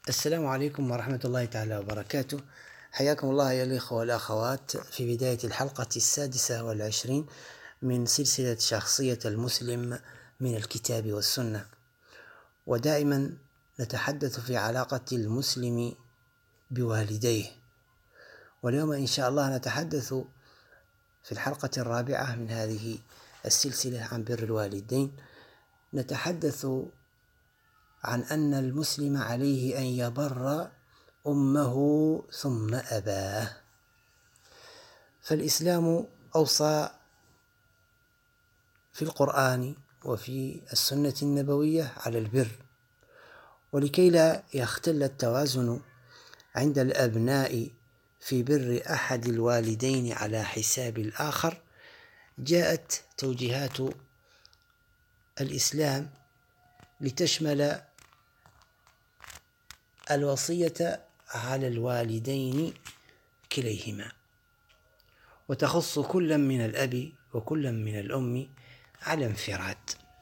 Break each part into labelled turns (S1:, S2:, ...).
S1: السلام عليكم ورحمة الله تعالى وبركاته. حياكم الله يا الإخوة والأخوات في بداية الحلقة 26 من سلسلة شخصية المسلم من الكتاب والسنة، ودائما نتحدث في علاقة المسلم بوالديه، واليوم إن شاء الله نتحدث في الحلقة 4 من هذه السلسلة عن بر الوالدين. نتحدث عن أن المسلم عليه أن يبر أمه ثم أباه، فالإسلام أوصى في القرآن وفي السنة النبوية على البر، ولكي لا يختل التوازن عند الأبناء في بر أحد الوالدين على حساب الآخر، جاءت توجيهات الإسلام لتشمل الوصية على الوالدين كليهما، وتخص كل من الأب وكل من الأم على انفراد.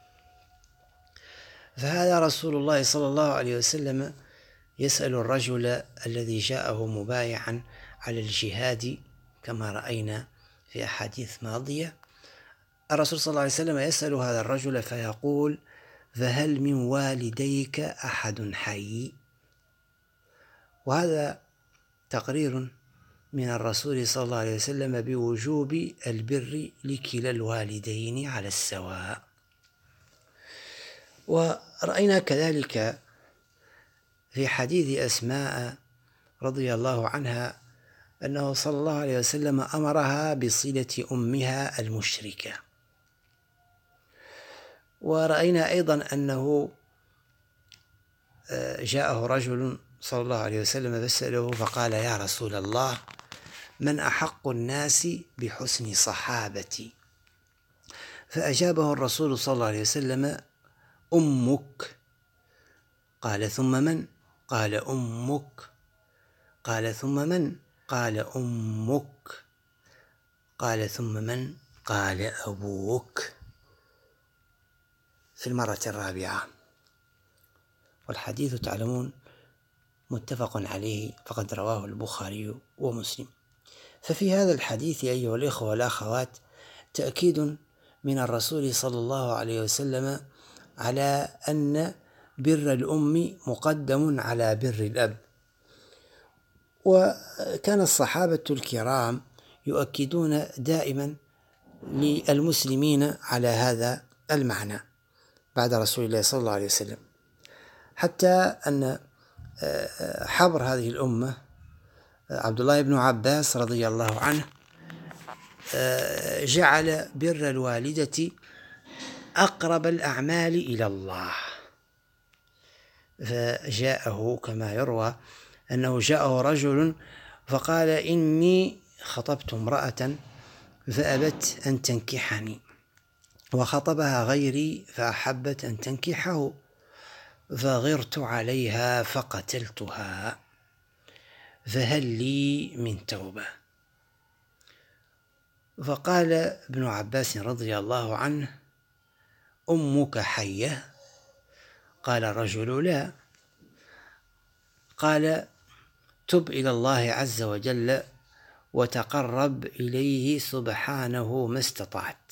S1: فهذا رسول الله صلى الله عليه وسلم يسأل الرجل الذي جاءه مبايعا على الجهاد كما رأينا في أحاديث ماضية. الرسول صلى الله عليه وسلم يسأل هذا الرجل فيقول: فهل من والديك أحد حي؟ وهذا تقرير من الرسول صلى الله عليه وسلم بوجوب البر لكلا الوالدين على السواء. ورأينا كذلك في حديث أسماء رضي الله عنها أنه صلى الله عليه وسلم أمرها بصلة أمها المشركة. ورأينا أيضا أنه جاءه رجل صلى الله عليه وسلم فسأله فقال: يا رسول الله، من أحق الناس بحسن صحابتي؟ فأجابه الرسول صلى الله عليه وسلم: أمك. قال: ثم من؟ قال: أمك. قال: ثم من؟ قال: أمك. قال: ثم من؟ قال: أبوك. في المرة 4. والحديث تعلمون متفق عليه، فقد رواه البخاري ومسلم. ففي هذا الحديث أيها الإخوة والأخوات تأكيد من الرسول صلى الله عليه وسلم على أن بر الأم مقدم على بر الأب، وكان الصحابة الكرام يؤكدون دائما للمسلمين على هذا المعنى بعد رسول الله صلى الله عليه وسلم، حتى أن حبر هذه الأمة عبد الله بن عباس رضي الله عنه جعل بر الوالدة أقرب الأعمال إلى الله. فجاءه كما يروى أنه جاءه رجل فقال: إني خطبت امرأة فأبت أن تنكحني، وخطبها غيري فأحبت أن تنكحه، فغرت عليها فقتلتها، فهل لي من توبة؟ فقال ابن عباس رضي الله عنه: أمك حية؟ قال الرجل: لا. قال: تب إلى الله عز وجل وتقرب إليه سبحانه ما استطعت.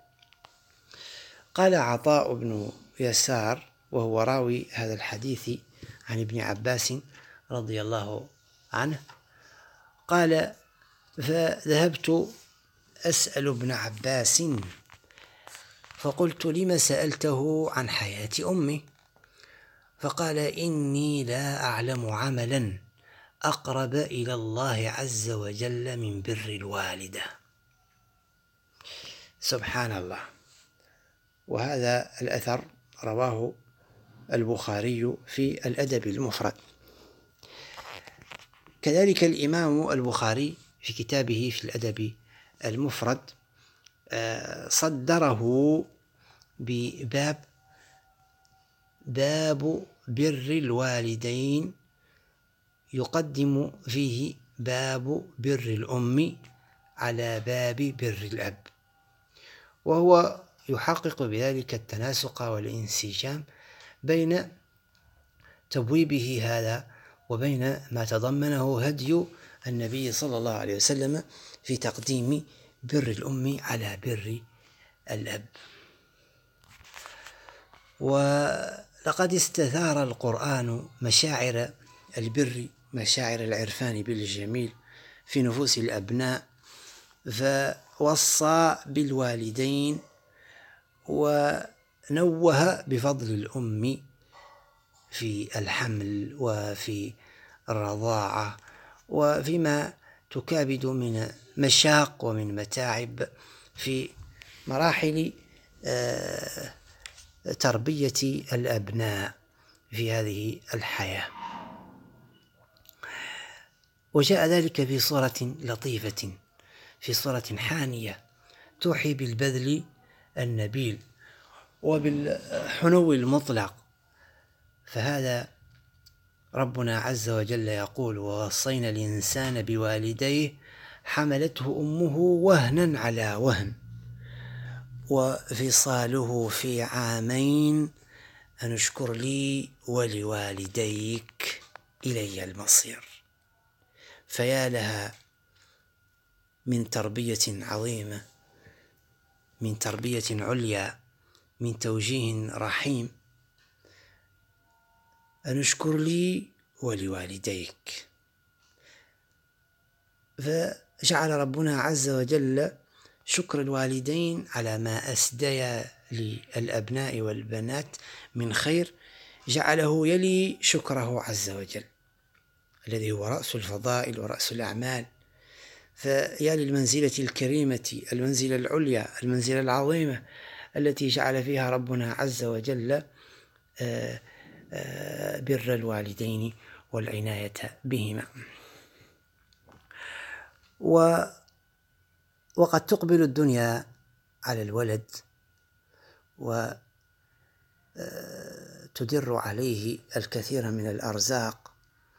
S1: قال عطاء بن يسار وهو راوي هذا الحديث عن ابن عباس رضي الله عنه، قال: فذهبت أسأل ابن عباس فقلت: لم سألته عن حياة أمي؟ فقال: إني لا أعلم عملا أقرب إلى الله عز وجل من بر الوالدة. سبحان الله. وهذا الأثر رواه البخاري في الأدب المفرد. كذلك الإمام البخاري في كتابه في الأدب المفرد صدره بباب بر الوالدين، يقدم فيه باب بر الأم على باب بر الأب، وهو يحقق بذلك التناسق والانسجام بين تبويبه هذا وبين ما تضمنه هدي النبي صلى الله عليه وسلم في تقديم بر الأم على بر الأب. ولقد استثار القرآن مشاعر البر، مشاعر العرفان بالجميل في نفوس الأبناء، فوصى بالوالدين ونوه بفضل الأم في الحمل وفي الرضاعة وفيما تكابد من مشاق ومن متاعب في مراحل تربية الأبناء في هذه الحياة. وجاء ذلك في صورة لطيفة، في صورة حانية توحي بالبذل النبيل وبالحنو المطلق. فهذا ربنا عز وجل يقول: ووصينا الإنسان بوالديه حملته أمه وهنا على وهن وفصاله في عامين أن اشكر لي ولوالديك إلي المصير. فيا لها من تربية عظيمة، من تربية عليا، من توجيه رحيم. أن اشكر لي ولوالديك. فجعل ربنا عز وجل شكر الوالدين على ما أسديا للأبناء والبنات من خير، جعله يلي شكره عز وجل الذي هو رأس الفضائل ورأس الأعمال. فيا للمنزلة الكريمة، المنزلة العليا، المنزلة العظيمة التي جعل فيها ربنا عز وجل بر الوالدين والعناية بهما. وقد تقبل الدنيا على الولد وتدر عليه الكثير من الأرزاق،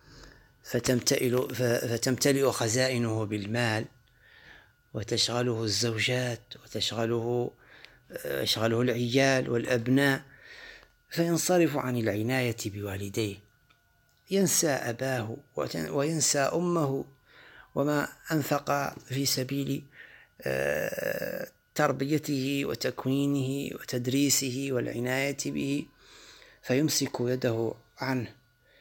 S1: فتمتلئ خزائنه بالمال، وتشغله الزوجات، ويشغله العيال والأبناء، فينصرف عن العناية بوالديه، ينسى أباه وينسى أمه وما أنفق في سبيل تربيته وتكوينه وتدريسه والعناية به، فيمسك يده عنه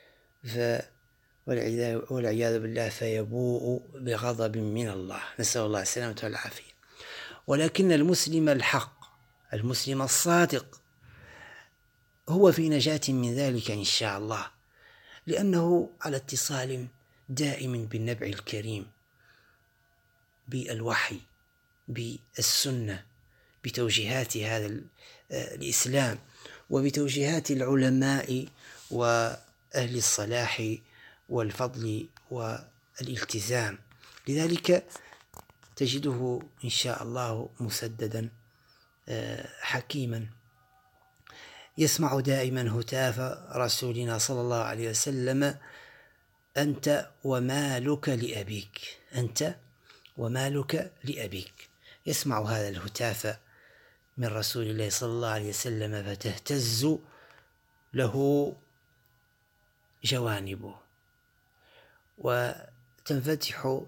S1: والعياذ بالله فيبوء بغضب من الله، نسأل الله السلامة والعافية. ولكن المسلم الحق، المسلم الصادق، هو في نجاة من ذلك إن شاء الله، لأنه على اتصال دائم بالنبع الكريم، بالوحي، بالسنة، بتوجيهات هذا الإسلام، وبتوجيهات العلماء وأهل الصلاح والفضل والالتزام. لذلك تجده إن شاء الله مسددا حكيما، يسمع دائما هتاف رسولنا صلى الله عليه وسلم: أنت ومالك لأبيك، أنت ومالك لأبيك. يسمع هذا الهتاف من رسول الله صلى الله عليه وسلم فتهتز له جوانبه، وتنفتح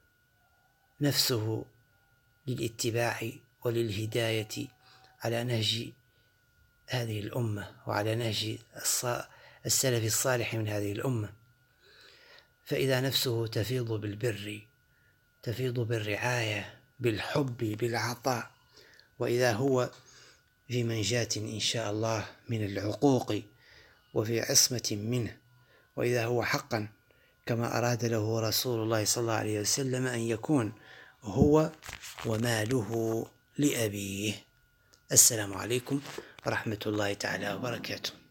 S1: نفسه للاتباع وللهداية على نهج هذه الأمة وعلى نهج السلف الصالح من هذه الأمة. فإذا نفسه تفيض بالبر، تفيض بالرعاية، بالحب، بالعطاء، وإذا هو في منجاة إن شاء الله من العقوق وفي عصمة منه، وإذا هو حقا كما أراد له رسول الله صلى الله عليه وسلم أن يكون هو وماله لأبيه. السلام عليكم ورحمة الله تعالى وبركاته.